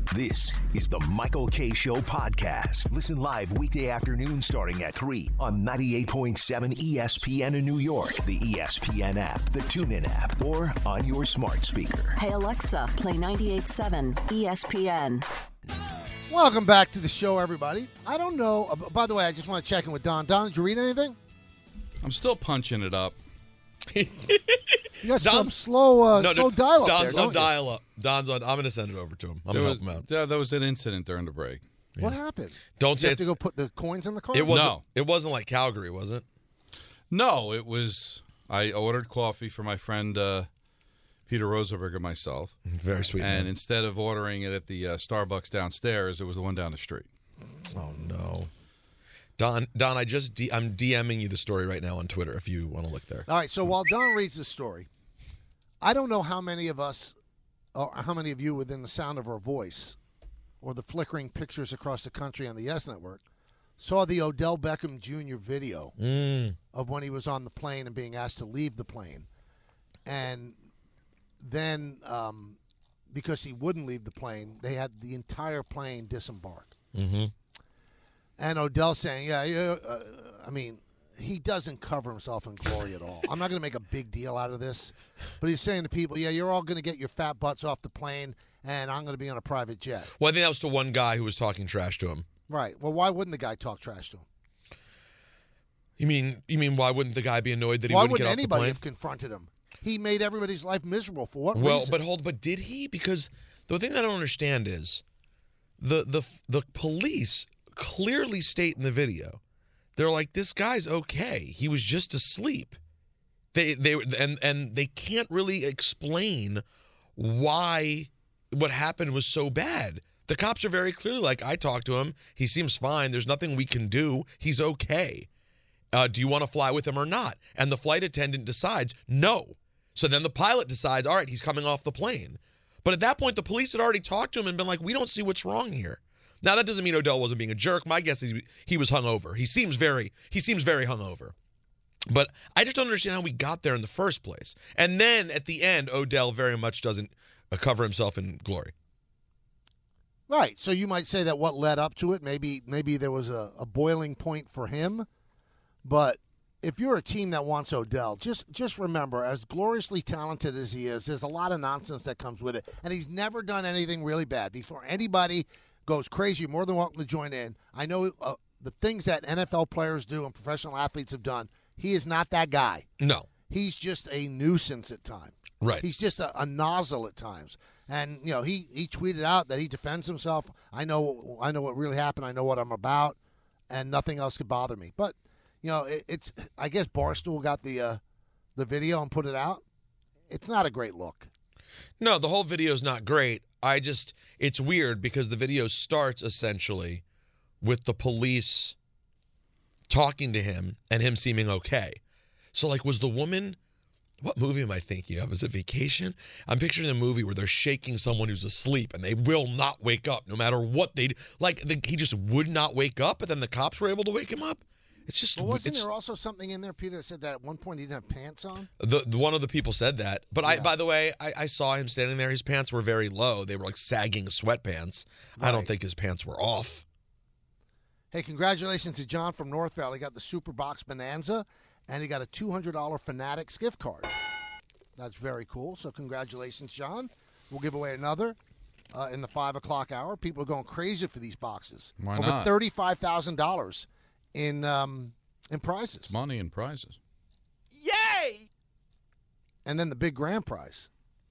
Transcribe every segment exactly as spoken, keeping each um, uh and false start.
This is the Michael Kay Show podcast. Listen live weekday afternoon starting at three on ninety-eight point seven E S P N in New York, the E S P N app, the TuneIn app, or on your smart speaker. Hey, Alexa, play ninety-eight point seven E S P N. Welcome back to the show, everybody. I don't know. Uh, by the way, I just want to check in with Don. Don, did you read anything? I'm still punching it up. You got Don's, some slow, uh, no, slow no, dial up Don's there, on dial up. Don's on. I'm going to send it over to him. I'm going to help him out. Yeah, there was an incident during the break. What yeah. happened? Don't Did say you have it's, to go put the coins in the car. It wasn't. No. It wasn't like Calgary, was it? No, it was. I ordered coffee for my friend uh, Peter Rosenberg and myself. Very sweet. And man. instead of ordering it at the uh, Starbucks downstairs, it was the one down the street. Oh no. Don, Don, I just D- I'm DMing you the story right now on Twitter if you want to look there. All right, so while Don reads the story, I don't know how many of us, or how many of you within the sound of our voice, or the flickering pictures across the country on the Yes Network, saw the Odell Beckham Junior video mm. of when he was on the plane and being asked to leave the plane. And then, um, because he wouldn't leave the plane, they had the entire plane disembark. Mm-hmm. And Odell saying, yeah, yeah uh, I mean, he doesn't cover himself in glory at all. I'm not going to make a big deal out of this. But he's saying to people, yeah, you're all going to get your fat butts off the plane, and I'm going to be on a private jet. Well, I think that was to one guy who was talking trash to him. Right. Well, why wouldn't the guy talk trash to him? You mean you mean why wouldn't the guy be annoyed that he why wouldn't, wouldn't get off anybody the plane? have confronted him? He made everybody's life miserable. For what well, reason? but hold, but did he? Because the thing that I don't understand is the the the police clearly state in the video, they're like, this guy's okay. He was just asleep. They they and and they can't really explain why what happened was so bad. The cops are very clearly like, I talked to him. He seems fine. There's nothing we can do. He's okay. Uh, do you want to fly with him or not? And the flight attendant decides no. So then the pilot decides, all right, he's coming off the plane. But at that point, the police had already talked to him and been like, we don't see what's wrong here. Now, that doesn't mean Odell wasn't being a jerk. My guess is he, he was hungover. He seems very he seems very hungover. But I just don't understand how we got there in the first place. And then at the end, Odell very much doesn't uh, cover himself in glory. Right. So you might say that what led up to it, maybe maybe there was a, a boiling point for him. But if you're a team that wants Odell, just just remember, as gloriously talented as he is, there's a lot of nonsense that comes with it. And he's never done anything really bad. Before anybody goes crazy, you're more than welcome to join in. I know uh, the things that N F L players do and professional athletes have done. He is not that guy. No. He's just a nuisance at times. Right. He's just a, a nozzle at times. And, you know, he, he tweeted out that he defends himself. I know I know what really happened. I know what I'm about. And nothing else could bother me. But, you know, it, it's I guess Barstool got the uh, the video and put it out. It's not a great look. No, the whole video is not great. I just, it's weird because the video starts essentially with the police talking to him and him seeming okay. So, like, was the woman, what movie am I thinking of? Is it Vacation? I'm picturing a movie where they're shaking someone who's asleep and they will not wake up no matter what they do. Like, the, he just would not wake up, but then the cops were able to wake him up. It's just. Well, wasn't it's, there also something in there, Peter, that said that at one point he didn't have pants on? The, the one of the people said that, but yeah. I. By the way, I, I saw him standing there. His pants were very low. They were like sagging sweatpants. Right. I don't think his pants were off. Hey, congratulations to John from North Valley. He got the Super Box Bonanza, and he got a two hundred dollars Fanatics gift card. That's very cool. So congratulations, John. We'll give away another uh, in the five o'clock hour. People are going crazy for these boxes. Why Over not? thirty-five thousand dollars in um, in prizes. It's money and prizes. Yay! And then the big grand prize.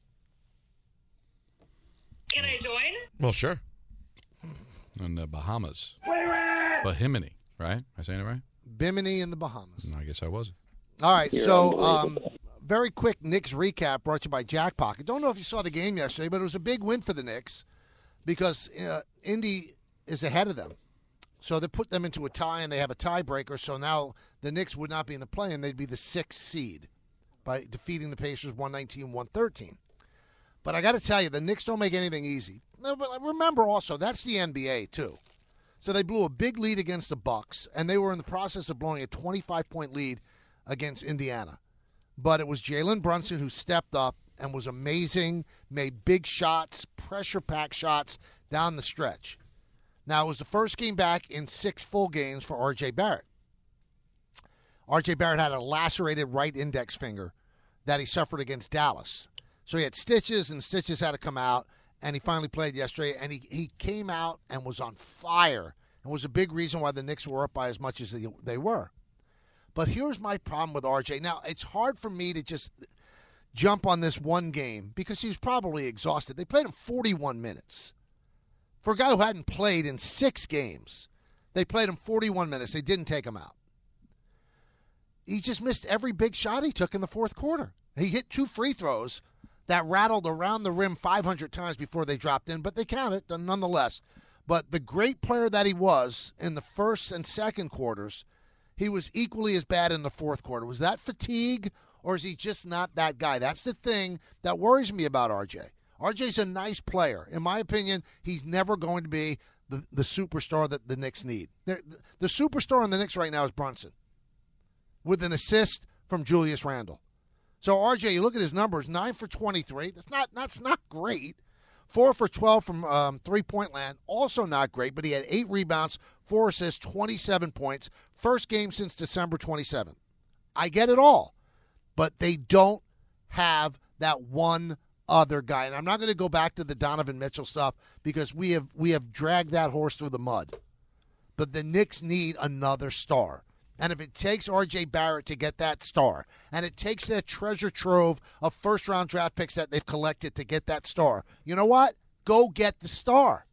Can I join? Well, sure. In the Bahamas. Bahimini, right? Am I saying it right? Bimini in the Bahamas. No, I guess I wasn't. All right, so um, very quick Knicks recap brought to you by Jackpocket. Don't know if you saw the game yesterday, but it was a big win for the Knicks because uh, Indy is ahead of them. So they put them into a tie, and they have a tiebreaker. So now the Knicks would not be in the play, and they'd be the sixth seed by defeating the Pacers one nineteen one thirteen. But I got to tell you, the Knicks don't make anything easy. No, but remember also, that's the N B A too. So they blew a big lead against the Bucks, and they were in the process of blowing a twenty-five point lead against Indiana. But it was Jalen Brunson who stepped up and was amazing, made big shots, pressure-packed shots down the stretch. Now, it was the first game back in six full games for R J Barrett. R J Barrett had a lacerated right index finger that he suffered against Dallas. So he had stitches, and stitches had to come out, and he finally played yesterday, and he, he came out and was on fire and was a big reason why the Knicks were up by as much as they, they were. But here's my problem with R J. Now, it's hard for me to just jump on this one game because he was probably exhausted. They played him forty-one minutes. For a guy who hadn't played in six games, they played him forty-one minutes. They didn't take him out. He just missed every big shot he took in the fourth quarter. He hit two free throws that rattled around the rim five hundred times before they dropped in, but they counted nonetheless. But the great player that he was in the first and second quarters, he was equally as bad in the fourth quarter. Was that fatigue, or is he just not that guy? That's the thing that worries me about R J. R J's a nice player. In my opinion, he's never going to be the, the superstar that the Knicks need. The, the superstar in the Knicks right now is Brunson, with an assist from Julius Randle. So R J, you look at his numbers, nine for twenty-three. That's not that's not great. four for twelve from um, three-point land, also not great, but he had eight rebounds, four assists, twenty-seven points. First game since December twenty-seventh. I get it all, but they don't have that one other guy. And I'm not going to go back to the Donovan Mitchell stuff because we have we have dragged that horse through the mud. But the Knicks need another star. And if it takes R J Barrett to get that star, and it takes that treasure trove of first-round draft picks that they've collected to get that star, you know what? Go get the star.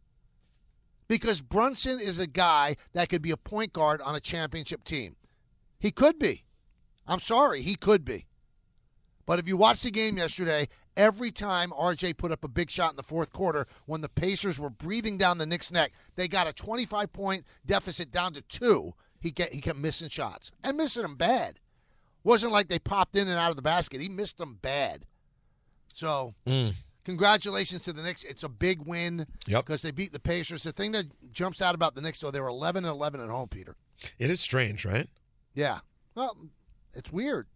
Because Brunson is a guy that could be a point guard on a championship team. He could be. I'm sorry, he could be. But if you watch the game yesterday, every time R J put up a big shot in the fourth quarter when the Pacers were breathing down the Knicks' neck, they got a twenty-five point deficit down to two. He get, he kept missing shots and missing them bad. Wasn't like they popped in and out of the basket. He missed them bad. So, mm. congratulations to the Knicks. It's a big win because yep. they beat the Pacers. The thing that jumps out about the Knicks, though, they were eleven and eleven at home, Peter. It is strange, right? Yeah. Well, it's weird.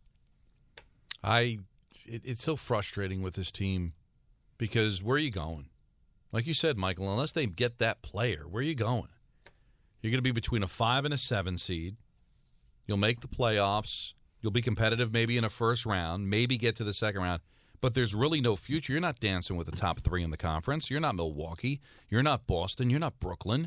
I. It, it's so frustrating with this team because where are you going? Like you said, Michael, unless they get that player, where are you going? You're going to be between a five and a seven seed. You'll make the playoffs. You'll be competitive maybe in a first round, maybe get to the second round. But there's really no future. You're not dancing with the top three in the conference. You're not Milwaukee. You're not Boston. You're not Brooklyn.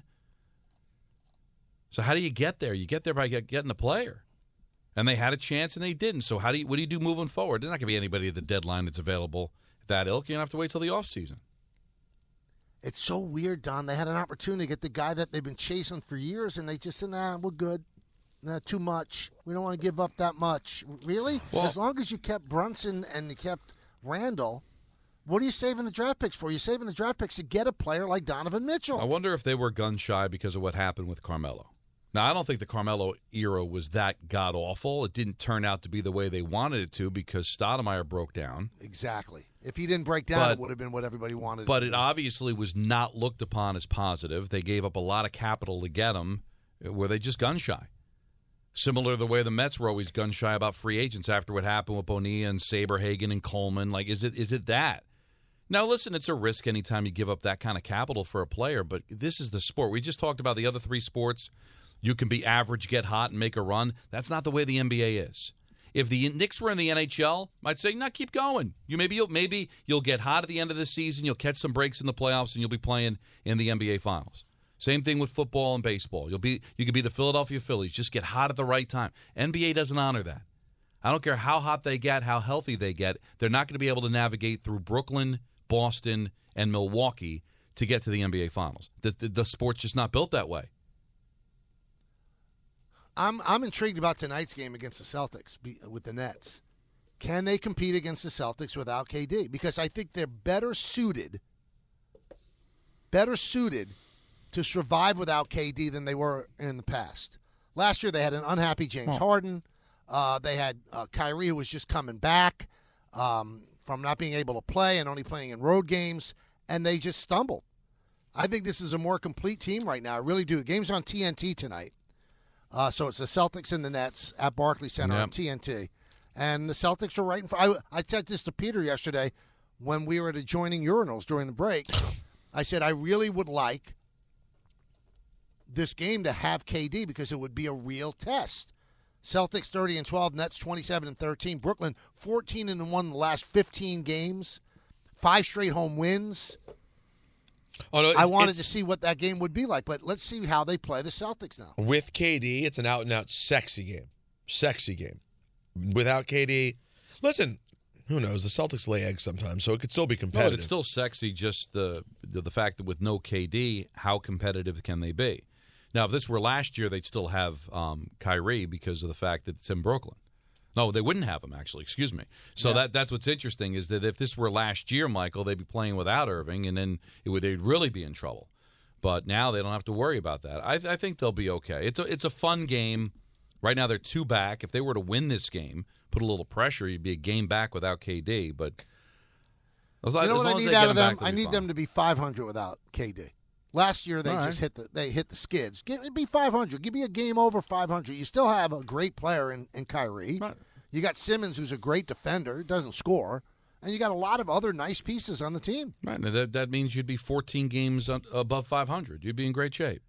So how do you get there? You get there by get, getting a player. And they had a chance and they didn't. So how do you, what do you do moving forward? There's not going to be anybody at the deadline that's available at that ilk. You're going to have to wait till the offseason. It's so weird, Don. They had an opportunity to get the guy that they've been chasing for years, and they just said, nah, we're good. Nah, too much. We don't want to give up that much. Really? Well, as long as you kept Brunson and you kept Randall, what are you saving the draft picks for? You're saving the draft picks to get a player like Donovan Mitchell. I wonder if they were gun-shy because of what happened with Carmelo. Now, I don't think the Carmelo era was that god-awful. It didn't turn out to be the way they wanted it to because Stoudemire broke down. Exactly. If he didn't break down, but, it would have been what everybody wanted. But it obviously was not looked upon as positive. They gave up a lot of capital to get him. Were they just gun-shy? Similar to the way the Mets were always gun-shy about free agents after what happened with Bonilla and Saberhagen and Coleman. Like, is it is it that? Now, listen, it's a risk anytime you give up that kind of capital for a player, but this is the sport. We just talked about the other three sports. You can be average, get hot, and make a run. That's not the way the N B A is. If the Knicks were in the N H L, I'd say, no, keep going. You maybe you'll maybe you'll get hot at the end of the season. You'll catch some breaks in the playoffs, and you'll be playing in the N B A Finals. Same thing with football and baseball. You'll be you could be the Philadelphia Phillies. Just get hot at the right time. N B A doesn't honor that. I don't care how hot they get, how healthy they get. They're not going to be able to navigate through Brooklyn, Boston, and Milwaukee to get to the N B A Finals. The, the, the sport's just not built that way. I'm I'm intrigued about tonight's game against the Celtics with the Nets. Can they compete against the Celtics without K D? Because I think they're better suited, better suited to survive without K D than they were in the past. Last year they had an unhappy James oh. Harden. Uh, they had uh, Kyrie, who was just coming back um, from not being able to play and only playing in road games, and they just stumbled. I think this is a more complete team right now. I really do. The game's on T N T tonight. Uh, so it's the Celtics and the Nets at Barclays Center yep. on T N T. And the Celtics are right in front. I, I said this to Peter yesterday when we were at adjoining urinals during the break. I said I really would like this game to have K D because it would be a real test. Celtics thirty and twelve, Nets twenty-seven and thirteen, Brooklyn fourteen and one in the last fifteen games, five straight home wins. Oh, no, I wanted to see what that game would be like, but let's see how they play the Celtics now. With K D, it's an out-and-out sexy game. Sexy game. Without K D, listen, who knows? The Celtics lay eggs sometimes, so it could still be No, competitive. but it's still sexy, just the, the the fact that with no K D, how competitive can they be? Now, if this were last year, they'd still have um, Kyrie because of the fact that it's in Brooklyn. No, they wouldn't have him, actually. Excuse me. So yeah. that that's what's interesting is that if this were last year, Michael, they'd be playing without Irving, and then it would they'd really be in trouble. But now they don't have to worry about that. I, I think they'll be okay. It's a, it's a fun game. Right now they're two back. If they were to win this game, put a little pressure, you'd be a game back without K D. But as, you know as what long I as need they out get of him them? back, I need fine. them to be five hundred without K D. Last year they All just right. hit the they hit the skids. Give it be five hundred. Give me a game over five hundred. You still have a great player in, in Kyrie. Right. You got Simmons, who's a great defender, doesn't score, and you got a lot of other nice pieces on the team. Right, and that, that means you'd be fourteen games un- above five hundred. You'd be in great shape.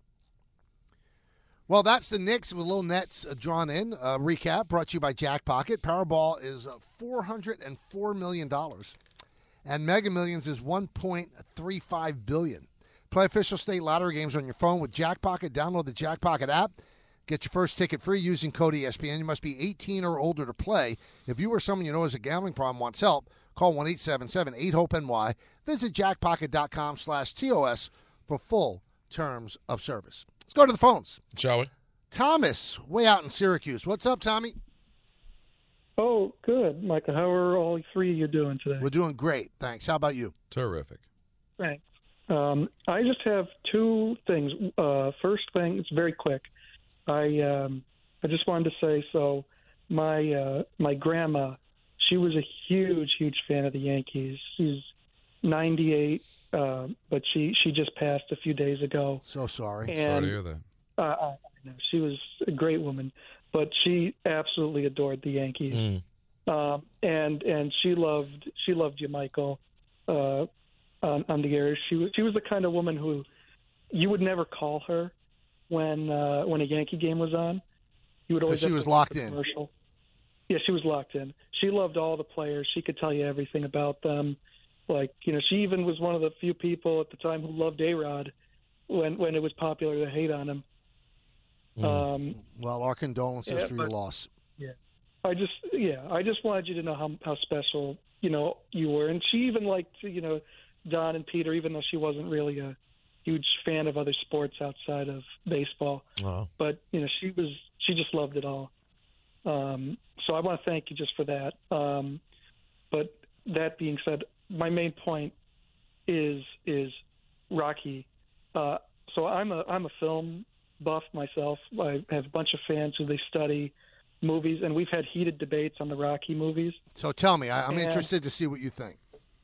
Well, that's the Knicks with little nets uh, drawn in. Uh, recap brought to you by Jack Pocket. Powerball is uh, four hundred four million dollars, and Mega Millions is one point three five billion dollars. Play official state lottery games on your phone with Jack Pocket. Download the Jack Pocket app. Get your first ticket free using code E S P N. You must be eighteen or older to play. If you or someone you know has a gambling problem wants help, call one eight seven seven eight hope N Y. Visit jackpocket.com slash TOS for full terms of service. Let's go to the phones. Shall we? Thomas, way out in Syracuse. What's up, Tommy? Oh, good. Michael, how are all three of you doing today? We're doing great. Thanks. How about you? Terrific. Thanks. Um, I just have two things. Uh, first thing, it's very quick. I um, I just wanted to say, so my uh, my grandma, she was a huge, huge fan of the Yankees. She's ninety-eight, uh, but she, she just passed a few days ago. So sorry. And, Sorry to hear that. Uh, I know. She was a great woman, but she absolutely adored the Yankees. Mm. Um, and and she loved she loved you, Michael, uh, on, on the air. She was she was the kind of woman who you would never call her when uh, when a Yankee game was on. You would always Because she have to was watch locked the in. commercial. Yeah, she was locked in. She loved all the players. She could tell you everything about them. Like, you know, she even was one of the few people at the time who loved A-Rod when when it was popular to hate on him. Mm. Um, Well, our condolences Yeah, for your but- loss. Yeah, I just yeah, I just wanted you to know how how special you know you were, and she even liked you know Don and Peter, even though she wasn't really a huge fan of other sports outside of baseball. Wow. But you know she was she just loved it all. Um, so I want to thank you just for that. Um, but that being said, my main point is is Rocky. Uh, so I'm a I'm a film buff myself. I have a bunch of fans who they study movies, and we've had heated debates on the Rocky movies. So tell me, I, I'm And- interested to see what you think.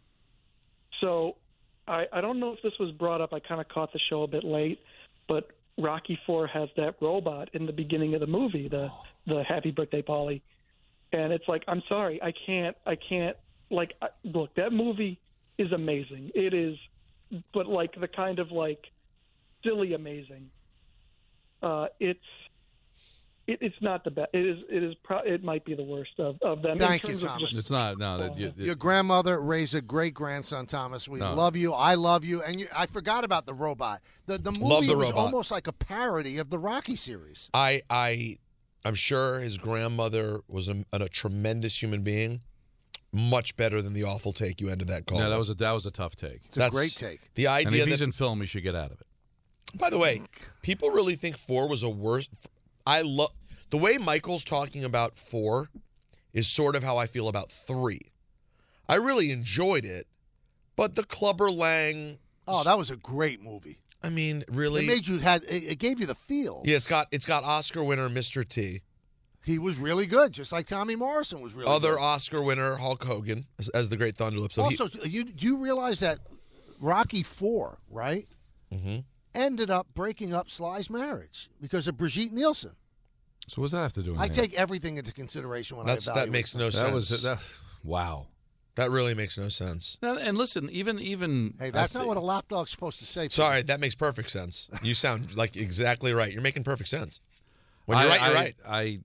So I, I don't know if this was brought up. I kind of caught the show a bit late, but Rocky Four has that robot in the beginning of the movie, the the Happy Birthday Polly, and it's like, I'm sorry, I can't, I can't. Like, I, look, that movie is amazing. It is, but like the kind of like silly amazing. Uh, it's. It, it's not the best. It is. It is. Pro- it might be the worst of, of them. Thank in you, terms of Thomas. just- It's not. No, that you, Your grandmother raised a great grandson, Thomas. We No. love you. I love you. And you, I forgot about the robot. The the movie Love the was robot. almost like a parody of the Rocky series. I, I, I'm sure his grandmother was a, a tremendous human being, much better than the awful take you ended that call. yeah, that with. was a that was a tough take. It's a great take. The And idea if he's that, in film, he should get out of it. by the way, people really think four was a worse. I love the way Michael's talking about four is sort of how I feel about three. I really enjoyed it, but the Clubber Lang. Oh, that was a great movie. I mean, really. It made you had. It, it gave you the feels. yeah, it's got it's got Oscar winner Mister T. He was really good, just like Tommy Morrison was really Other good. Oscar winner Hulk Hogan as, as the Great Thunderlip. So he- Also, you do you realize that Rocky Four, right, mm-hmm. ended up breaking up Sly's marriage because of Brigitte Nielsen. So what does that have to do with I anything? take everything into consideration when That's I evaluate. that makes no That sense. was that, wow. That really makes no sense. Now, and listen, even even Hey, that's I not thi- what a lapdog's supposed to say. Sorry, that makes perfect sense. You sound like exactly right. You're making perfect sense. When you're I, right, you're I, right. I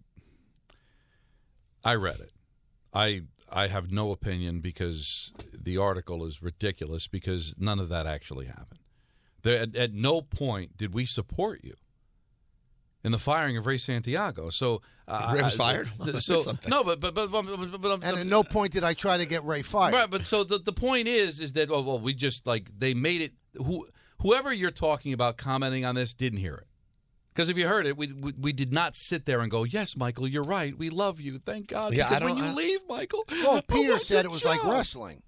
I read it. I I have no opinion because the article is ridiculous because none of that actually happened. There, at, at no point did we support you in the firing of Ray Santiago. So uh, Ray was I- fired? So Something. no, but but but, but, but, but And at no point did I try to get Ray fired. Right, but so the, the point is is that oh well we just like they made it who whoever you're talking about commenting on this didn't hear it. Because if you heard it, we, we we did not sit there and go, yes, Michael, you're right. We love you. Thank God. Yeah, I because when don't- you I- leave, Michael. Well, I Peter want said the it was like job. wrestling.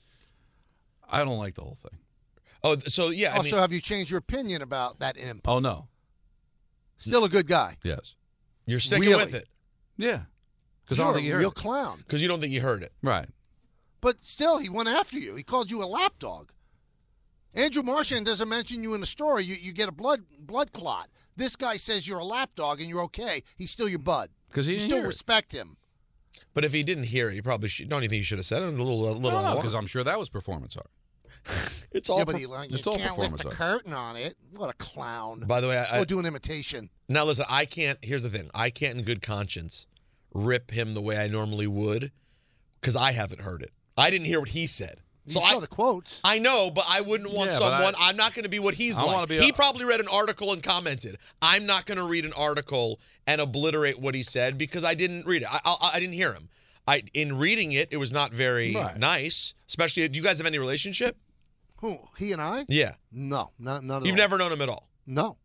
I don't like the whole thing. Oh, so yeah, I Also, mean, have you changed your opinion about that imp? Oh, no. Still a good guy. Yes. you're sticking really? with it Yeah. Because I You're don't think a you heard real it. clown. because you don't think you heard it. Right. But still, he went after you. He called you a lapdog. Andrew Marchand doesn't mention you in the story. You, you get a blood blood clot. This guy says you're a lapdog and you're okay. He's still your bud. 'Cause he you didn't still hear it. respect him. But if he didn't hear it, you probably should, don't you think you should have said it? A little, a little. No, no, alarm. because I'm sure that was performance art. It's all. Yeah, but per- he, like, you it's all can't lift performance the art. curtain on it. What a clown. By the way, I, Go I, do an imitation. now listen. I can't. Here's the thing. I can't, in good conscience, rip him the way I normally would, because I haven't heard it. I didn't hear what he said. You So saw I, the quotes. I know, but I wouldn't want Yeah, but someone. I- I'm not going to be what he's I like. wanna be he a- probably read an article and commented. I'm not going to read an article and obliterate what he said because I didn't read it. I, I, I didn't hear him. I in reading it, it was not very Right. nice. Especially, do you guys have any relationship? Who? He and I? Yeah, No, not none at you've all. never known him at all. No.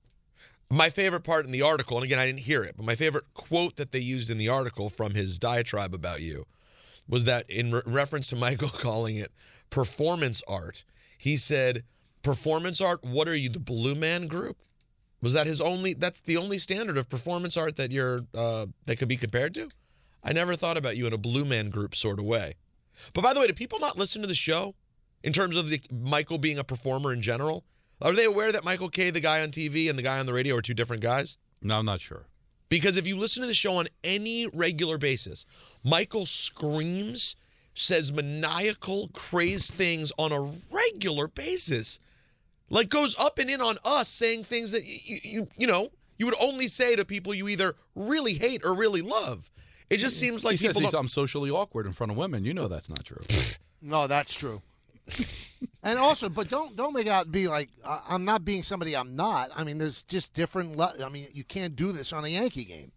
My favorite part in the article, and again, I didn't hear it, but my favorite quote that they used in the article from his diatribe about you was that in re- reference to Michael calling it performance art, he said, performance art, what are you, the Blue Man Group? Was that his only, that's the only standard of performance art that you're, uh, that could be compared to? I never thought about you in a Blue Man Group sort of way. But by the way, do people not listen to the show in terms of the Michael being a performer in general? Are they aware that Michael Kay, the guy on T V, and the guy on the radio are two different guys? No, I'm not sure. Because if you listen to the show on any regular basis, Michael screams, says maniacal, crazed things on a regular basis. Like goes up and in on us saying things that you, you, you know, you would only say to people you either really hate or really love. It just seems like He says people he's, don't- I'm socially awkward in front of women. You know that's not true. No, that's true. And also, but don't don't make it out to be like uh, I'm not being somebody I'm not. I mean, there's just different. Le- I mean, you can't do this on a Yankee game.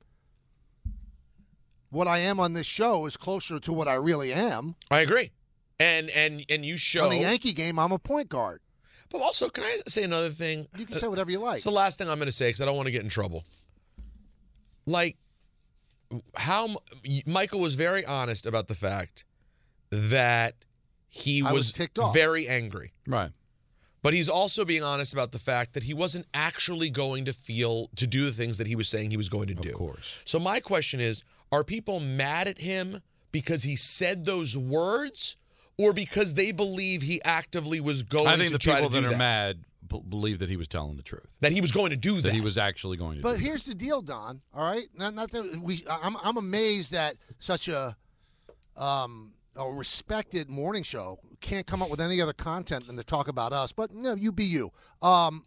What I am on this show is closer to what I really am. I agree. And and and you show On the Yankee game, I'm a point guard. But also, can I say another thing? You can say whatever you like. It's the last thing I'm going to say because I don't want to get in trouble. Like, how M- Michael was very honest about the fact that he I was, was ticked off. very angry. Right. But he's also being honest about the fact that he wasn't actually going to feel to do the things that he was saying he was going to do. Of course. So my question is, are people mad at him because he said those words or because they believe he actively was going I think to the try people to do that are that? mad b- believe that he was telling the truth. That he was going to do that. That he was actually going to But do that. here's the deal, Don. All right, not, not that we. I'm I'm amazed that such a um a respected morning show can't come up with any other content than to talk about us. But no, you be you. Um,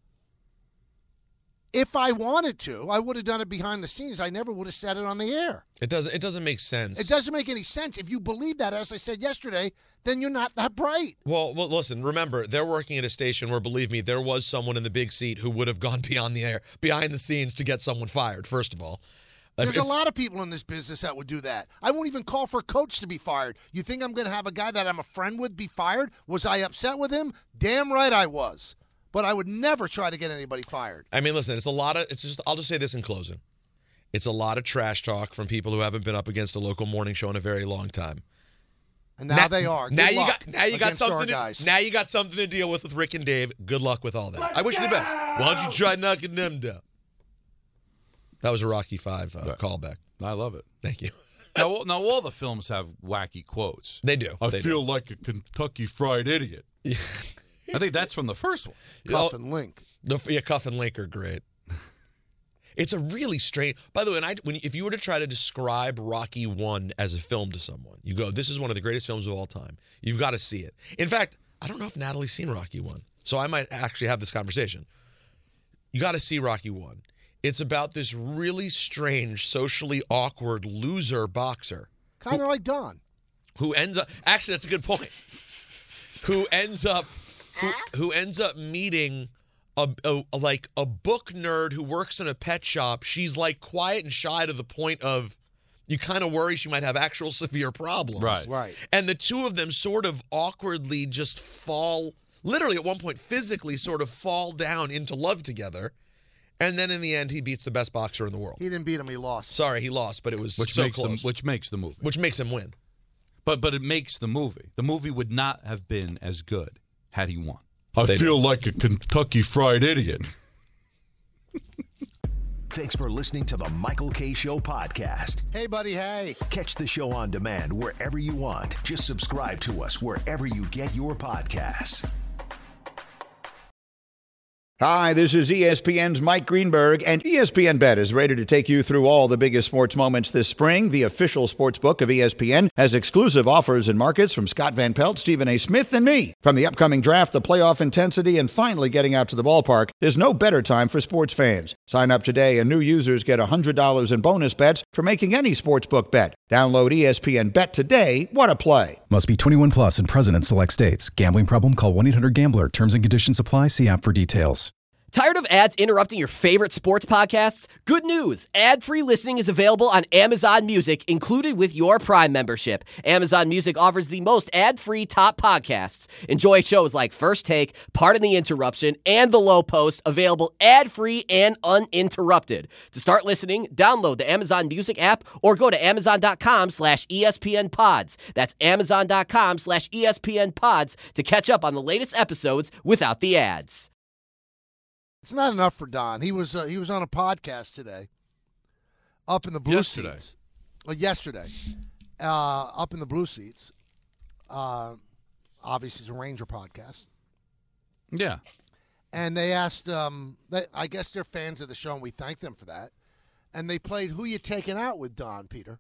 if I wanted to, I would have done it behind the scenes. I never would have said it on the air. It doesn't. It doesn't make sense. It doesn't make any sense. If you believe that, as I said yesterday, then you're not that bright. Well, well, listen. Remember, they're working at a station where, believe me, there was someone in the big seat who would have gone beyond the air, behind the scenes to get someone fired. First of all, There's If- a lot of people in this business that would do that. I won't even call for a coach to be fired. You think I'm going to have a guy that I'm a friend with be fired? Was I upset with him? Damn right I was. But I would never try to get anybody fired. I mean, listen. It's a lot of. It's just. I'll just say this in closing. It's a lot of trash talk from people who haven't been up against a local morning show in a very long time. And now, they are. Now Good you luck got. Now you got against our something. guys. To, now you got something to deal with with Rick and Dave. Good luck with all that. I wish you the best. Why don't you try knocking them down? That was a Rocky Five uh, Right. callback. I love it. Thank you. Now, all- now all the films have wacky quotes. They do. I They feel like a Kentucky Fried Idiot. do. I think that's from the first one. Cuff and link. The, yeah, Cuff and Link are great. It's a really strange. By the way, when I, when, if you were to try to describe Rocky One as a film to someone, you go, "This is one of the greatest films of all time." You've got to see it. In fact, I don't know if Natalie's seen Rocky One, so I might actually have this conversation. You got to see Rocky One. It's about this really strange, socially awkward loser boxer, kind of like Don, who ends up. Actually, that's a good point. Who ends up, who, who ends up meeting. A, a, a like a book nerd who works in a pet shop. She's like quiet and shy to the point of you kind of worry she might have actual severe problems. Right. right? And the two of them sort of awkwardly just fall, literally at one point physically sort of fall down into love together. And then in the end, he beats the best boxer in the world. He didn't beat him; he lost. Sorry, he lost, but it was Which so makes close. the, which makes the movie. Which makes him win. But but it makes the movie. The movie would not have been as good had he won. I They feel don't. like a Kentucky Fried Idiot. Thanks for listening to the Michael K. Show podcast. Hey, buddy, hey. Catch the show on demand wherever you want. Just subscribe to us wherever you get your podcasts. Hi, this is E S P N's Mike Greenberg, and E S P N Bet is ready to take you through all the biggest sports moments this spring. The official sports book of E S P N has exclusive offers and markets from Scott Van Pelt, Stephen A. Smith, and me. From the upcoming draft, the playoff intensity, and finally getting out to the ballpark, there's no better time for sports fans. Sign up today, and new users get one hundred dollars in bonus bets for making any sportsbook bet. Download E S P N Bet today. What a play. Must be twenty-one plus and present in select states. Gambling problem? Call one eight hundred gambler. Terms and conditions apply. See app for details. Tired of ads interrupting your favorite sports podcasts? Good news! Ad-free listening is available on Amazon Music, included with your Prime membership. Amazon Music offers the most ad-free top podcasts. Enjoy shows like First Take, Pardon the Interruption, and The Low Post, available ad-free and uninterrupted. To start listening, download the Amazon Music app or go to amazon.com slash ESPN pods. That's amazon.com slash ESPN pods to catch up on the latest episodes without the ads. It's not enough for Don. He was uh, he was on a podcast today, up in the blue Yesterday. seats. Uh, yesterday, uh, up in the blue seats. Uh, obviously, it's a Ranger podcast, Yeah. and they asked. Um, they, I guess they're fans of the show, and we thank them for that. And they played "Who You Taking Out with Don, Peter."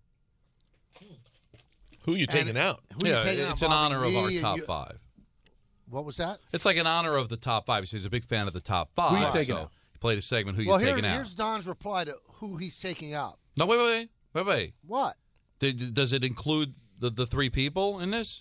Who you taking And- out? Who you Yeah, taking it's out, in Bobby honor of Lee our and top you- five. What was that? It's like in honor of the top five. He's a big fan of the top five. Who you taking so out? He played a segment, Who You well, here, Taking Out? here's Don's reply to who he's taking out. No, wait, wait, wait. Wait, wait. What? Did, does it include the, the three people in this?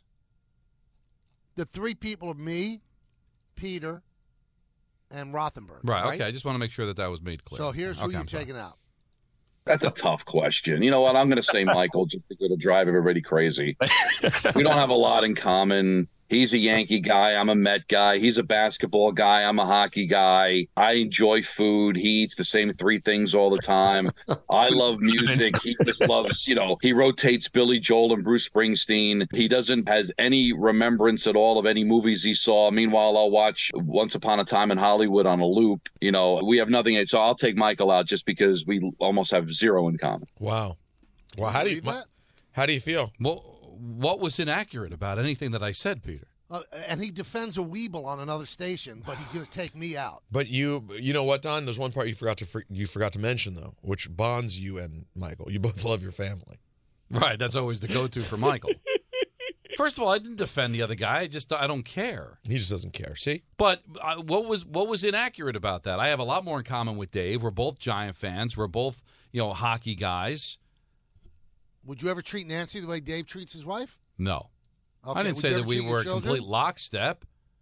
The three people are me, Peter, and Rothenberg. Right, right? okay. I just want to make sure that that was made clear. So here's who okay, you're I'm sorry. taking out. That's a tough question. You know what? I'm going to say Michael just because it'll drive everybody crazy. We don't have a lot in common. He's a Yankee guy. I'm a Met guy. He's a basketball guy. I'm a hockey guy. I enjoy food. He eats the same three things all the time. I love music. He just loves, you know, he rotates Billy Joel and Bruce Springsteen. He doesn't has any remembrance at all of any movies he saw. Meanwhile, I'll watch Once Upon a Time in Hollywood on a loop. You know, we have nothing. So I'll take Michael out just because we almost have zero in common. Wow. Well, how do you Believe that? how do you feel? Well, what was inaccurate about anything that I said, Peter? Uh, and he defends a Weeble on another station, but he's going to take me out. But you, you know what, Don? There's one part you forgot to you forgot to mention though, which bonds you and Michael. You both love your family. Right, that's always the go-to for Michael. First of all, I didn't defend the other guy. I just I don't care. He just doesn't care. See? But uh, what was what was inaccurate about that? I have a lot more in common with Dave. We're both Giant fans. We're both, you know, hockey guys. Would you ever treat Nancy the way Dave treats his wife? No. Okay. I didn't Would say you that ever we treat your were a children? complete lockstep.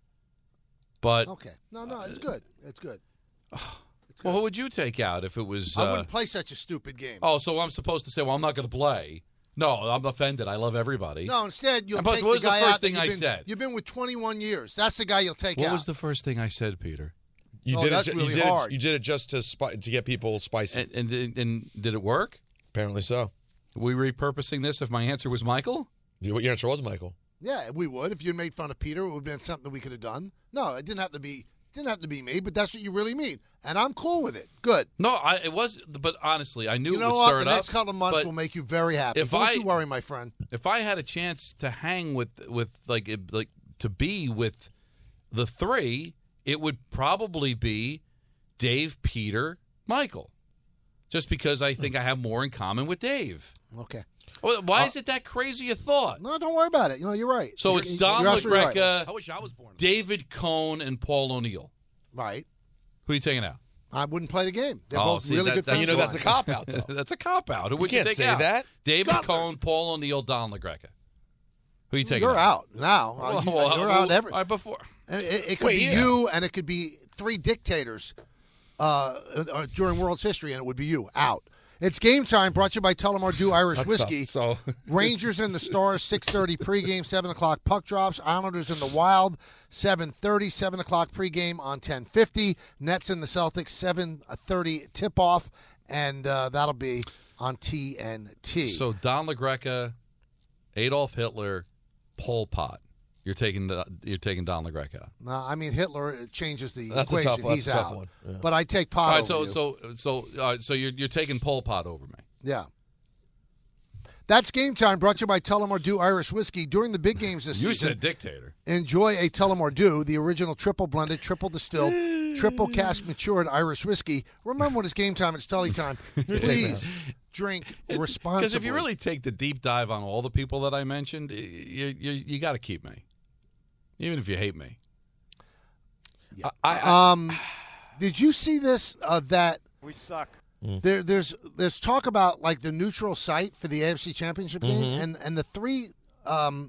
But Okay. No, no, it's good. It's good. It's good. well, who would you take out if it was? I Uh, wouldn't play such a stupid game. oh, so I'm supposed to say, well, I'm not going to play. No, I'm offended. I love everybody. No, instead you'll And plus, take what was the the guy first out that thing you've I been- said? You've been with twenty-one years. That's the guy you'll take What out. was the first thing I said, Peter? You Oh, did that's it. ju- really you did hard. it. You did it just to spi- to get people spicy. And, and and and did it work? Apparently so. Are we repurposing this if my answer was Michael? You- What your answer was, Michael? Yeah, we would. If you made fun of Peter, it would have been something we could have done. No, it didn't have to be. Didn't have to be me, but that's what you really mean, and I'm cool with it. Good. No, I, it was. But honestly, I knew You it know would what? stir The it next up. couple of months but will make you very happy. if Don't I- you worry, my friend. if I had a chance to hang with with like it- like to be with the three, it would probably be Dave, Peter, Michael. just because I think I have more in common with Dave. Okay. Well, why Uh, is it that crazy a thought? No, don't worry about it. You know, you're right. So You're- it's you're Don absolutely right. LaGreca, I wish I was born. David Cohn, and Paul O'Neill. Right. Who are you taking out? I wouldn't play the game. They're Oh, both see, really that- good that- friends. You know, of that's a mine. cop out, though. That's a cop out. Who would can't you take say out? that. David Cohn, Paul O'Neill, Don LaGreca. Who are you taking You're out? out now. Uh, Well, you, well, you're well, out every. all right, before. It, it- it could Wait, be yeah. you, and it could be three dictators uh, uh, during world's history, and it would be you out. It's game time. Brought to you by Tullamore Dew Irish That's Whiskey. So Rangers and the Stars, six thirty pregame, seven o'clock puck drops. Islanders in the Wild, seven thirty, seven o'clock pregame on ten fifty. Nets and the Celtics, seven thirty tip-off, and uh, that'll be on T N T. So Don LaGreca, Adolf Hitler, Pol Pot. You're taking the you're taking Don LaGreca out. No, I mean, Hitler changes the That's a equation. tough- that's He's a tough out. one. Yeah. But I take Pot All right, over so you. so so uh, so you're you're taking Pol Pot over me. Yeah. That's game time, brought to you by Tullamore Dew Irish Whiskey. During the big games this You season, said dictator. enjoy a Tullamore Dew, the original triple blended, triple distilled, triple cask matured Irish whiskey. Remember when it's game time, it's Tully time. Please drink responsibly. Because if you really take the deep dive on all the people that I mentioned, y- you you, you got to keep me, even if you hate me. I, I, Um, did you see this? Uh, that We suck. there, there's there's talk about like the neutral site for the A F C Championship game, Mm-hmm. and and the three um,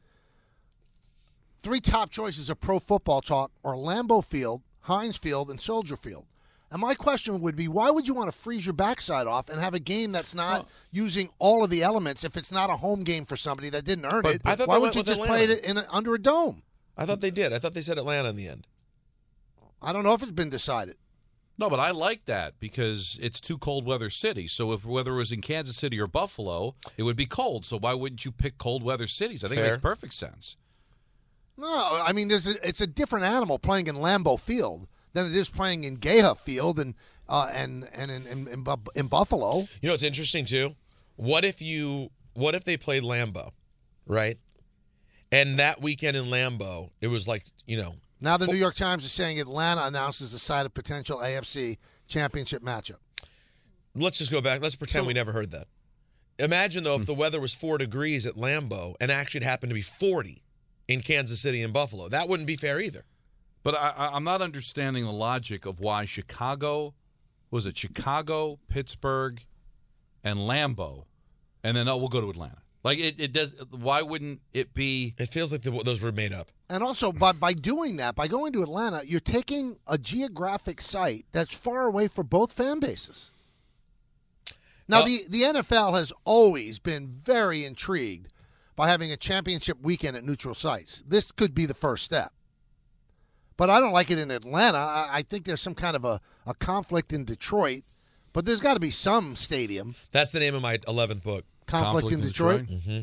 three top choices of Pro Football Talk are Lambeau Field, Heinz Field, and Soldier Field. And my question would be, why would you want to freeze your backside off and have a game that's not using all of the elements if it's not a home game for somebody that didn't earn But it? I thought Why they would went you with just play Atlanta. it in a, under a dome? I thought they did. I thought they said Atlanta in the end. I don't know if it's been decided. No, but I like that because it's two cold weather cities. So if whether it was in Kansas City or Buffalo, it would be cold. So why wouldn't you pick cold weather cities? I think Fair. it makes perfect sense. No, I mean, there's a, it's a different animal playing in Lambeau Field than it is playing in Geha Field and uh, and and in, in, in, Bu- in Buffalo. You know what's interesting too? What if you? What if they played Lambeau, right? And that weekend in Lambeau, it was like you know. Now the New York Times is saying Atlanta announces the site of potential A F C Championship matchup. Let's just go back. Let's pretend we never heard that. Imagine though if the weather was four degrees at Lambeau and actually it happened to be forty in Kansas City and Buffalo. That wouldn't be fair either. But I, I- I'm not understanding the logic of why Chicago, was it Chicago, Pittsburgh, and Lambeau, and then oh we'll go to Atlanta. Like it, it does. Why wouldn't it be? It feels like the, those were made up. And also, by, by doing that, by going to Atlanta, you're taking a geographic site that's far away for both fan bases. Now, Uh, the, the N F L has always been very intrigued by having a championship weekend at neutral sites. This could be the first step. But I don't like it in Atlanta. I, I think there's some kind of a, a conflict in Detroit. But there's got to be some stadium. That's the name of my eleventh book. Conflict, in Detroit.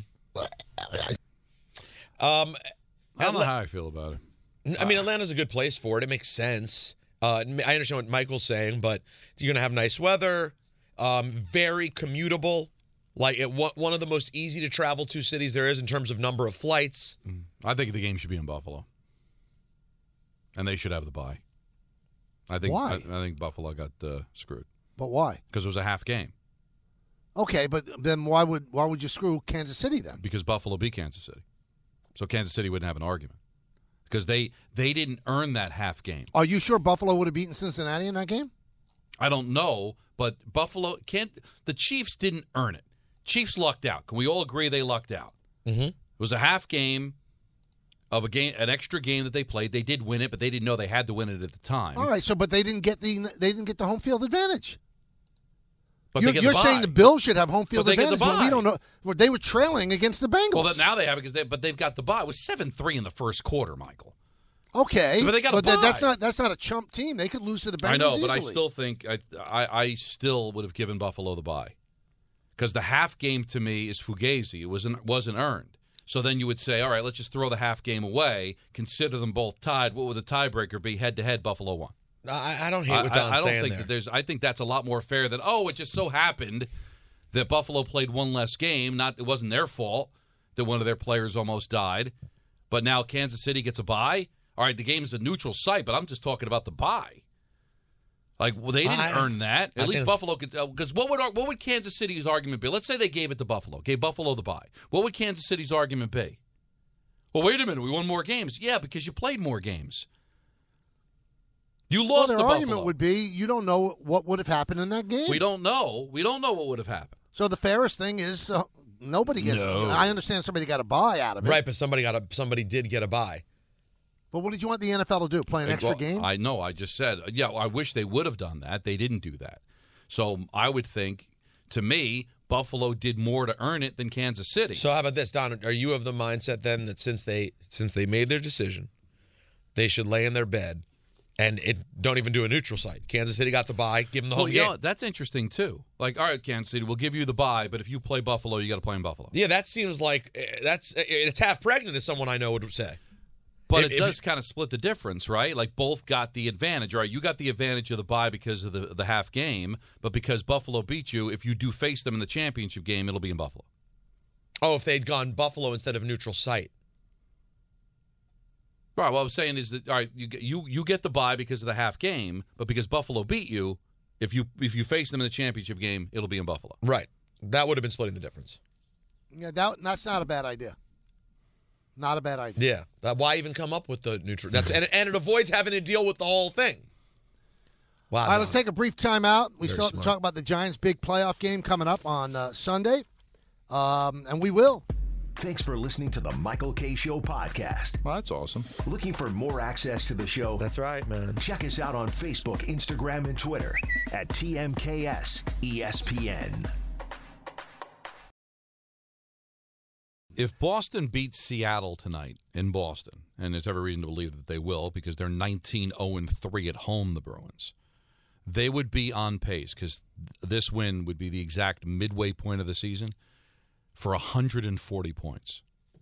Um, I don't know Atla- how I feel about it. I mean, Atlanta's a good place for it. It makes sense. Uh, I understand what Michael's saying, but you're going to have nice weather, um, very commutable. Like it, one one of the most easy to travel to cities there is in terms of number of flights. I think the game should be in Buffalo, and they should have the bye. I think. Why? I, I think Buffalo got uh, screwed But why? because it was a half game. Okay, but then why would why would you screw Kansas City then? Because Buffalo beat Kansas City. So Kansas City wouldn't have an argument. Because they, they didn't earn that half game. Are you sure Buffalo would have beaten Cincinnati in that game? I don't know, but Buffalo can't the Chiefs didn't earn it. Chiefs lucked out. Can we all agree they lucked out? Mm-hmm. It was a half game of a game an extra game that they played. They did win it, but they didn't know they had to win it at the time. All right, so but they didn't get the they didn't get the home field advantage. But you're they get you're the saying bye. the Bills should have home field But they get the advantage when we bye. don't know. Well, they were trailing against the Bengals. Well, that, now they have it because they but they've got the bye. It was seven three in the first quarter, Michael. okay, But they got a that- that's bye. not that's not a chump team. They could lose to the Bengals. I know, but I easily. still think I, I I still would have given Buffalo the bye because the half game to me is fugazi. It wasn't wasn't earned. So then you would say, all right, let's just throw the half game away. Consider them both tied. What would the tiebreaker be? Head to head, Buffalo won. I, I don't hate I, what I- Don's I don't saying think there. that there's. I think that's a lot more fair than oh, it just so happened that Buffalo played one less game. Not it wasn't their fault that one of their players almost died, but now Kansas City gets a bye. All right, the game's a neutral site, but I'm just talking about the bye. Like, well, they didn't I- earn that. At I least think- Buffalo could. Because what would our, what would Kansas City's argument be? Let's say they gave it to Buffalo, gave Buffalo the bye. What would Kansas City's argument be? Well, wait a minute. We won more games. Yeah, because you played more games. You Well, lost their to argument Buffalo. would be you don't know what would have happened in that game. We don't know. We don't know what would have happened. So the fairest thing is uh, nobody gets. No. I understand somebody got a buy out of it, Right, but somebody got a somebody did get a bye. But what did you want the N F L to do? Play an extra Well, game? I know. I just said, yeah, I wish they would have done that. They didn't do that. So I would think, to me, Buffalo did more to earn it than Kansas City. So how about this, Don? Are you of the mindset then that since they since they made their decision, they should lay in their bed and it don't even do a neutral site? Kansas City got the bye, give them the whole well, game. yeah, that's interesting too. Like, all right, Kansas City, we'll give you the bye, but if you play Buffalo, you got to play in Buffalo. Yeah, that seems like eh, that's eh, it's half pregnant, as someone I know would say. But If- it if- does kind of split the difference, right? Like both got the advantage, right? You got the advantage of the bye because of the the half game, but because Buffalo beat you, if you do face them in the championship game, it'll be in Buffalo. Oh, if they'd gone Buffalo instead of neutral site. Right. What I'm saying is that all right, you get- you you get the bye because of the half game, but because Buffalo beat you, if you if you face them in the championship game, it'll be in Buffalo. Right. That would have been splitting the difference. yeah, that, that's not a bad idea. Not a bad idea. Yeah. That, why even come up with the neutral? That's and, and it avoids having to deal with the whole thing. Wow. All right, let's Don. take a brief timeout. We Very still have to smart. talk about the Giants' big playoff game coming up on uh, Sunday, um, and we will. Thanks for listening to the Michael K. Show podcast. Well, that's awesome. Looking for more access to the show? That's right, man. Check us out on Facebook, Instagram, and Twitter at T M K S E S P N. If Boston beats Seattle tonight in Boston, and there's every reason to believe that they will because they're nineteen oh three at home, the Bruins, they would be on pace because this win would be the exact midway point of the season for one hundred forty points.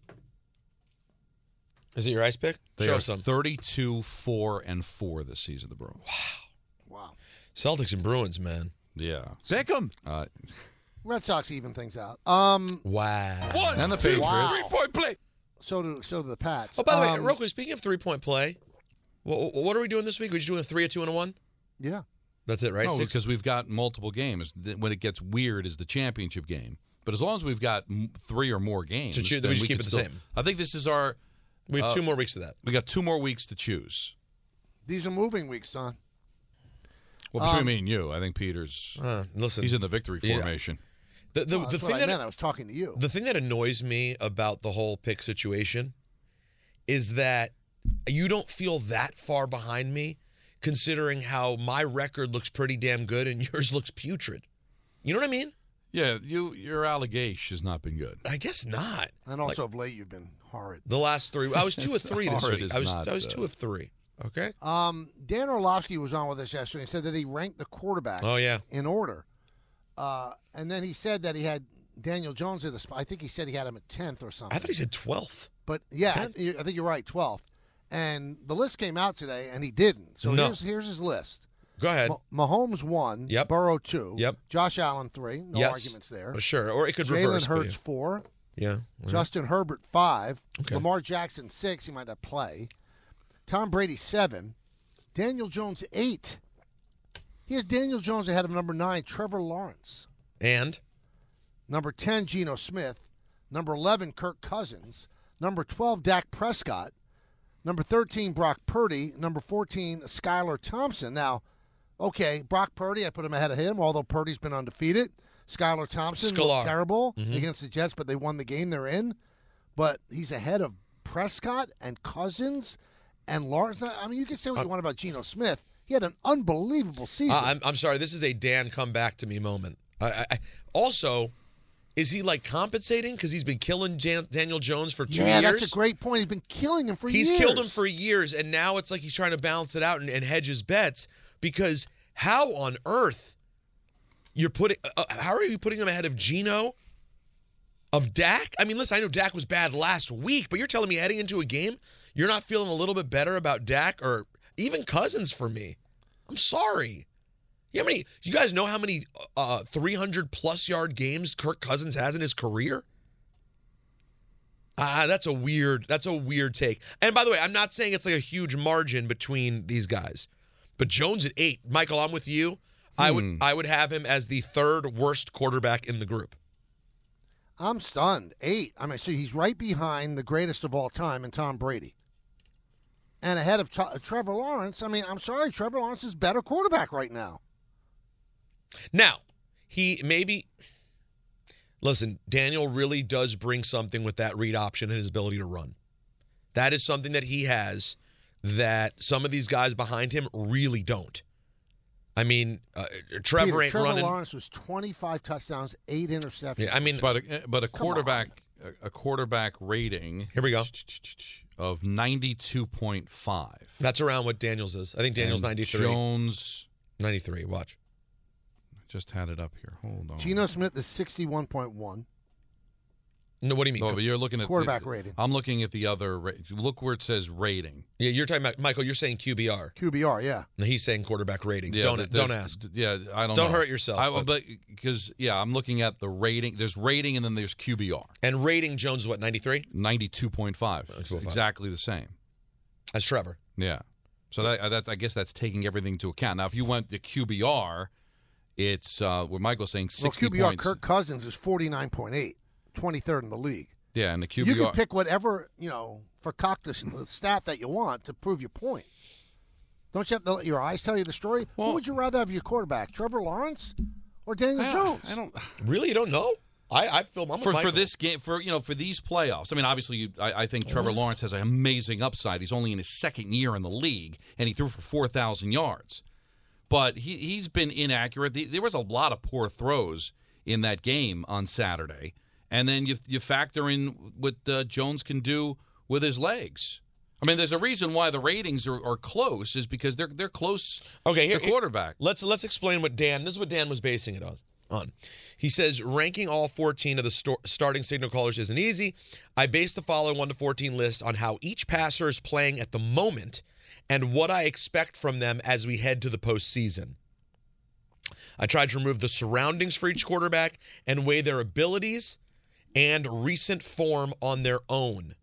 Is it your ice pick? They Show are us some. thirty-two, four, and four this season, the Bruins. Wow. Celtics and Bruins, man. Yeah. Pick 'em. Uh, Red Sox even things out. Um, Wow. One, And the two, Patriots. Wow. three-point play. so do so do the Pats. Oh, by the way, Um, real quick, speaking of three-point play, what, what are we doing this week? We're just doing a three, a two, and a one? Yeah. That's it, right? no, Six? because we've got multiple games. Th- When it gets weird is the championship game. But as long as we've got m- three or more games, To choose, then we just keep could it the still- same. I think this is our. We have uh, two more weeks of that. We got two more weeks to choose. These are moving weeks, Don. Well, between Um, me and you, I think Peter's. Uh, listen, He's in the victory Yeah. formation. the, the, Oh, the that's thing what I that meant. I was talking to you. The thing that annoys me about the whole pick situation is that you don't feel that far behind me, considering how my record looks pretty damn good and yours looks putrid. You know what I mean? Yeah, you your allegation has not been good. I guess not. and also of late, you've been horrid. The last three, I was two of three this Horrid week. is I was not, I was uh, two of three. Okay. Um, Dan Orlovsky was on with us yesterday and said that he ranked the quarterbacks Oh, yeah. in order. Uh, and then he said that he had Daniel Jones at the spot. I think he said he had him at tenth or something. I thought he said twelfth. But yeah, I, tenth? I think you're right, twelfth. And the list came out today, and he didn't. So No. here's here's his list. Go ahead. Ma- Mahomes one. Yep. Burrow two. Yep. Josh Allen three. No Yes. arguments there. Sure. Or it could Jalen reverse. but Hurts four. Yeah. yeah. Justin Herbert five. Okay. Lamar Jackson six. He might not play. Tom Brady seven. Daniel Jones eight. He has Daniel Jones ahead of number nine, Trevor Lawrence. And Number ten, Geno Smith. Number eleven, Kirk Cousins. Number twelve, Dak Prescott. Number thirteen, Brock Purdy. Number fourteen, Skylar Thompson. Now, okay, Brock Purdy, I put him ahead of him, although Purdy's been undefeated. Skylar Thompson Scalar. looked terrible Mhm. against the Jets, but they won the game they're in. But he's ahead of Prescott and Cousins and Lawrence. I mean, you can say what you want about Geno Smith. He had an unbelievable season. Uh, I'm, I'm sorry. This is a Dan come back to me moment. I, I, I- also, is he like compensating because he's been killing Jan, Daniel Jones for two yeah, years? that's a great point. He's been killing him for He's years. killed him for years, and now it's like he's trying to balance it out and, and hedge his bets. Because how on earth you're putting? Uh, how are you putting him ahead of Geno? Of Dak? I mean, listen, I know Dak was bad last week, but you're telling me heading into a game, you're not feeling a little bit better about Dak or even Cousins for me. I'm sorry. You know how many? You guys know how many uh, three hundred plus yard games Kirk Cousins has in his career? Ah, that's a weird. That's a weird take. And by the way, I'm not saying it's like a huge margin between these guys, But Jones at eight. Michael, I'm with you. I would Hmm. I would have him as the third worst quarterback in the group. I'm stunned. Eight. I mean, see, he's right behind the greatest of all time in Tom Brady. And ahead of T- Trevor Lawrence. I mean, I'm sorry, Trevor Lawrence is better quarterback right now. Now, he maybe listen, Daniel really does bring something with that read option and his ability to run. That is something that he has that some of these guys behind him really don't. I mean, uh, Trevor Peter, ain't Trevor running. Lawrence was twenty-five touchdowns, eight interceptions. Yeah, I mean, but a, but a quarterback a quarterback rating. Here we go. Of ninety-two point five. That's around what Daniels is. I think Daniels And ninety-three. Jones ninety-three. Watch. Just had it up here. Hold on. Geno Smith is sixty-one point one. No, what do you mean? No, but you're looking at Quarterback the, rating. I'm looking at the other. Ra- look where it says rating. Yeah, you're talking about Michael. You're saying Q B R. Q B R, yeah. No, he's saying quarterback rating. Yeah, don't the- the- don't ask. Yeah, I don't. Don't know. hurt yourself, I, but- but because yeah, I'm looking at the rating. There's rating and then there's Q B R. And rating Jones is what, ninety-three? ninety-two point five. Exactly the same. That's Trevor. Yeah. So that that's I guess that's taking everything into account. Now, if you went to Q B R, it's uh, what Michael's saying. Well, sixty Q B R, points. Kirk Cousins is forty-nine point eight, twenty-third in the league. Yeah, and the Q B R. You can pick whatever, you know, for cock the stat that you want to prove your point. Don't you have to let your eyes tell you the story? Well- Who would you rather have your quarterback, Trevor Lawrence or Daniel I- Jones? I don't. Really? You don't know? I I feel I'm with for for Michael. this game for you know for these playoffs. I mean, obviously, you, I, I think Trevor Lawrence has an amazing upside. He's only in his second year in the league, and he threw for four thousand yards. But he he's been inaccurate. The, there was a lot of poor throws in that game on Saturday, and then you you factor in what uh, Jones can do with his legs. I mean, there's a reason why the ratings are, are close, is because they're they're close. Okay, here, to quarterback. Let's let's explain what Dan. This is what Dan was basing it on. On, he says ranking all fourteen of the sto- starting signal callers isn't easy. I base the following one to fourteen list on how each passer is playing at the moment and what I expect from them as we head to the postseason. I tried to remove the surroundings for each quarterback and weigh their abilities and recent form on their own.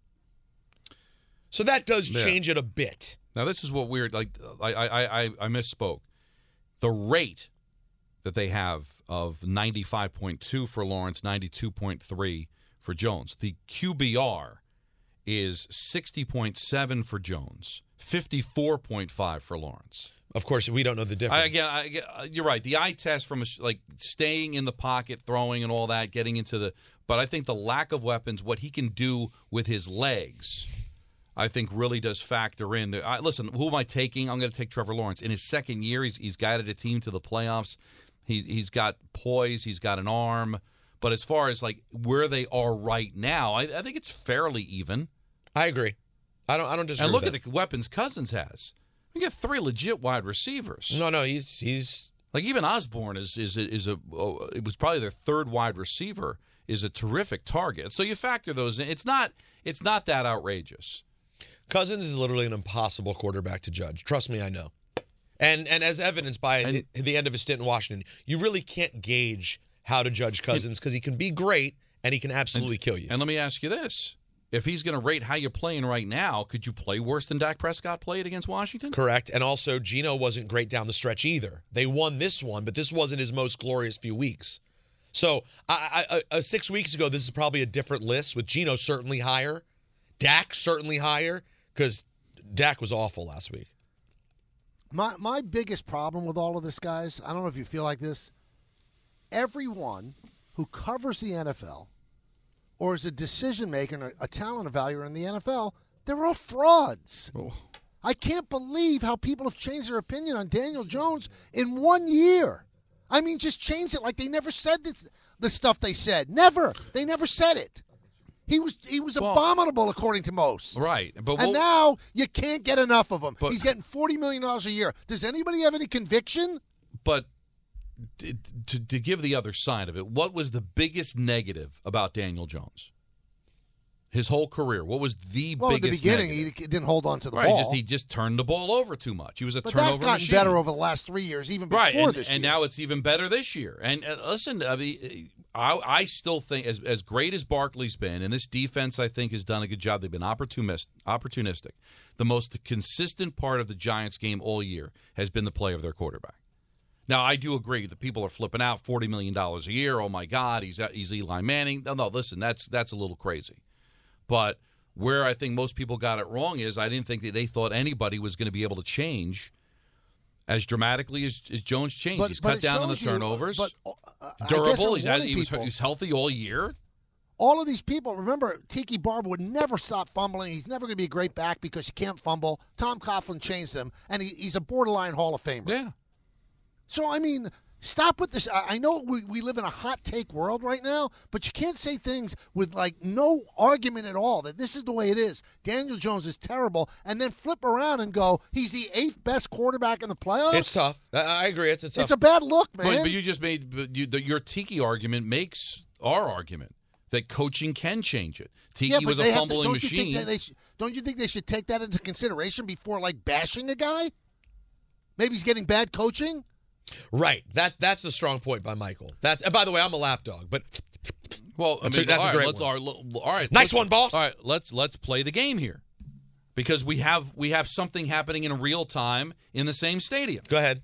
So that does Yeah. change it a bit. Now, this is what weird. Like I I I, I misspoke. The rate that they have of ninety-five point two for Lawrence, ninety-two point three for Jones. The Q B R is sixty point seven for Jones, fifty-four point five for Lawrence. Of course, we don't know the difference. I, again, I, again, you're right. The eye test from a, like staying in the pocket, throwing, and all that, getting into the. But I think the lack of weapons, what he can do with his legs, I think really does factor in. The, I, listen, who am I taking? I'm going to take Trevor Lawrence. In his second year, he's he's guided a team to the playoffs. He he's got poise. He's got an arm. But as far as like where they are right now, I, I think it's fairly even. I agree. I don't. I don't disagree. And look with at the weapons Cousins has. We got three legit wide receivers. No, no, he's he's like even Osborne is is is a oh, it was probably their third wide receiver, is a terrific target. So you factor those in. It's not it's not that outrageous. Cousins is literally an impossible quarterback to judge. Trust me, I know. And and as evidenced by And- the, the end of his stint in Washington, you really can't gauge how to judge Cousins because he can be great and he can absolutely and, kill you. And let me ask you this. If he's going to rate how you're playing right now, could you play worse than Dak Prescott played against Washington? Correct. And also, Geno wasn't great down the stretch either. They won this one, but this wasn't his most glorious few weeks. So I, I, uh, six weeks ago, this is probably a different list with Geno certainly higher, Dak certainly higher, because Dak was awful last week. My my biggest problem with all of this, guys, I don't know if you feel like this. Everyone who covers the N F L or is a decision maker and a, a talent evaluator in the N F L, they're all frauds. Oh. I can't believe how people have changed their opinion on Daniel Jones in one year. I mean, just changed it like they never said the, the stuff they said. Never. They never said it. He was he was Well, abominable according to most. Right. But And what- now you can't get enough of him. But- He's getting forty million dollars a year. Does anybody have any conviction? But to, to, to give the other side of it, what was the biggest negative about Daniel Jones? His whole career. What was the Well, at the biggest beginning, negative? he didn't hold on to the Right, ball. just he just turned the ball over too much. He was a but that's turnover gotten machine. better over the last three years, even before Right, and, this and year. now it's even better this year. And uh, listen, I mean, I, I still think, as as great as Barkley's been, and this defense, I think, has done a good job. They've been opportunistic. opportunistic. The most consistent part of the Giants game all year has been the play of their quarterback. Now, I do agree that people are flipping out forty million dollars a year. Oh, my God, he's he's Eli Manning. No, no, listen, that's that's a little crazy. But where I think most people got it wrong is I didn't think that they thought anybody was going to be able to change as dramatically as, as Jones changed. But, he's but cut down on the you, turnovers. But, uh, durable. He's, had, he was he's healthy all year. All of ththese people, remember, Tiki Barber would never stop fumbling. He's never going to be a great back because he can't fumble. Tom Coughlin changed him, and he, he's a borderline Hall of Famer. Yeah. So, I mean, stop with this. I know we, we live in a hot take world right now, but you can't say things with, like, no argument at all that this is the way it is. Daniel Jones is terrible, and then flip around and go, he's the eighth best quarterback in the playoffs? It's tough. I, I agree. It's a tough. It's a bad look, man. But, but you just made but you, the, your Tiki argument makes our argument that coaching can change it. Tiki yeah, was a fumbling to, don't machine. You think that they sh- don't you think they should take that into consideration before, like, bashing a guy? Maybe he's getting bad coaching? Right. That that's the strong point by Michael. That's. And by the way, I'm a lapdog, but well, I that's mean, a, that's all a great right, one. All right, nice one, boss. All right, let's let's play the game here because we have we have something happening in real time in the same stadium. Go ahead.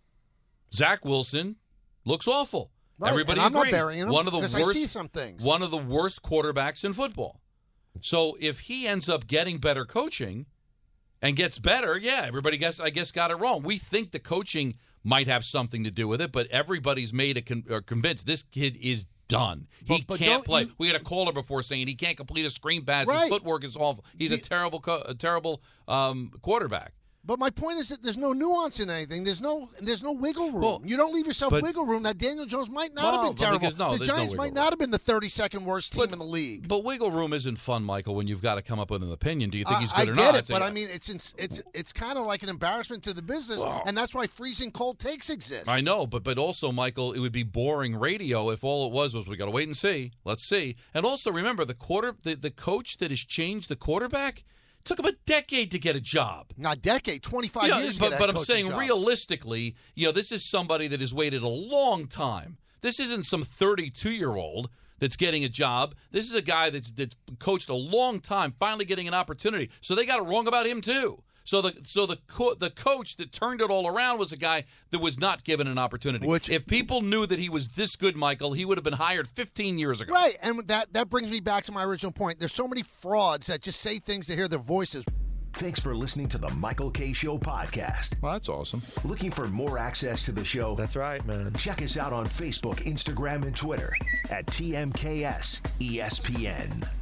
Zach Wilson looks awful. Right, Everybody and I'm agrees. not burying him one of the because worst. I see some things. One of the worst quarterbacks in football. So if he ends up getting better coaching and gets better, yeah, everybody guess I guess got it wrong. We think the coaching might have something to do with it, but everybody's made a con- or convinced this kid is done. He But- but can't don't play. you- We had a caller before saying he can't complete a screen pass. Right. His footwork is awful. He's a The- terrible, co- a terrible um, quarterback. But my point is that there's no nuance in anything. There's no there's no wiggle room. Well, you don't leave yourself but- wiggle room that Daniel Jones might not No, have but been terrible. because- no, the there's no Giants wiggle might room. not have been the thirty-second worst team But- in the league. But wiggle room isn't fun, Michael, when you've got to come up with an opinion. Do you think Uh, he's I good or get not? it, I'd say- but I mean, it's it's it's, it's kind of like an embarrassment to the business, and that's why freezing cold takes exist. I know, but but also, Michael, it would be boring radio if all it was was we got to wait and see. Let's see. And also, remember, the quarter, the, the coach that has changed the quarterback took him a decade to get a job. Not decade, twenty-five Yeah, years. to but get a but I'm coaching saying job. realistically, you know, this is somebody that has waited a long time. This isn't some thirty-two-year-old that's getting a job. This is a guy that's that's coached a long time, finally getting an opportunity. So they got it wrong about him too. So the so the co- the coach that turned it all around was a guy that was not given an opportunity. Which- if people knew that he was this good, Michael, he would have been hired fifteen years ago. Right, and that that brings me back to my original point. There's so many frauds that just say things to hear their voices. Thanks for listening to the Michael K. Show podcast. Well, that's awesome. Looking for more access to the show? That's right, man. Check us out on Facebook, Instagram, and Twitter at T M K S E S P N.